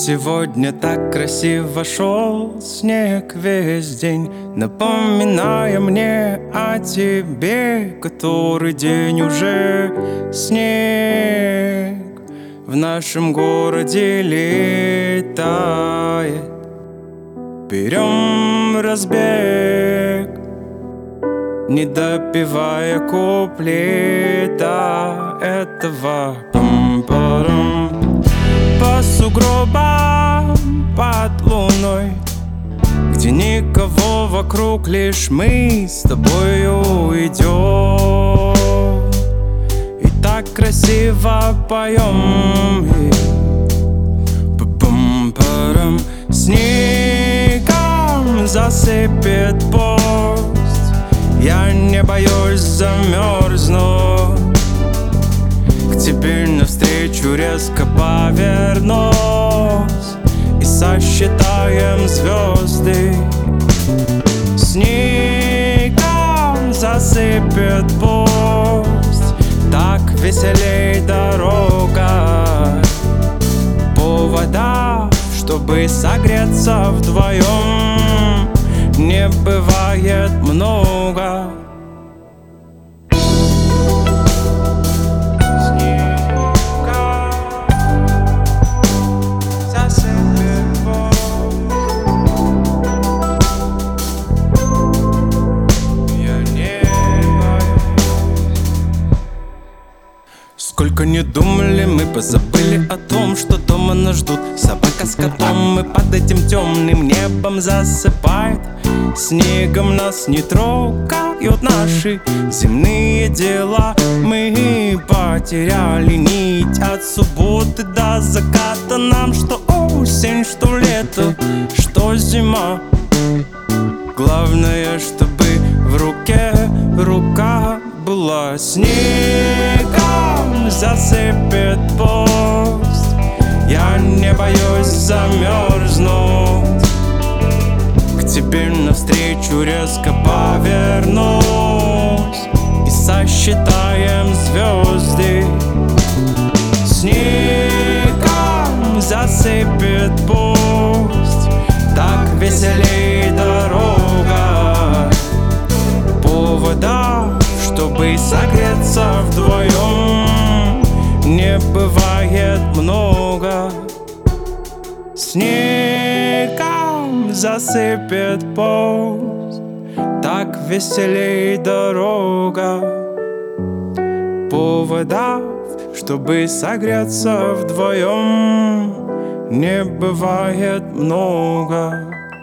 Сегодня так красиво шел снег весь день, напоминая мне о тебе. Который день уже снег в нашем городе летает. Берем разбег, не допевая куплета этого. Пам-парам. По сугробам под луной, где никого вокруг, лишь мы с тобою идем. И так красиво поем. Пам-парам. Снегом засыпет поезд, я не боюсь замерзнуть. К тебе навстречу резко повернусь и сосчитаем звезды. Снегом засыпет поезд, так веселей дорога. Повода, чтобы согреться вдвоем, не бывает много. Сколько не думали, мы позабыли о том, что дома нас ждут собака с котом. Мы под этим темным небом засыпает. Снегом нас не трогают наши земные дела. Мы потеряли нить от субботы до заката. Нам что осень, что лето, что зима. Главное, чтобы в руке рука была. Снегом засыпет поезд, я не боюсь замерзнуть. К тебе навстречу резко повернусь и сосчитаем звезды. Снегом засыпет поезд, так веселей дорога. Повода, чтобы согреться вдвоем, не бывает много. Снегом засыпет поезд, так веселей дорога. Поводов, чтобы согреться вдвоем, не бывает много.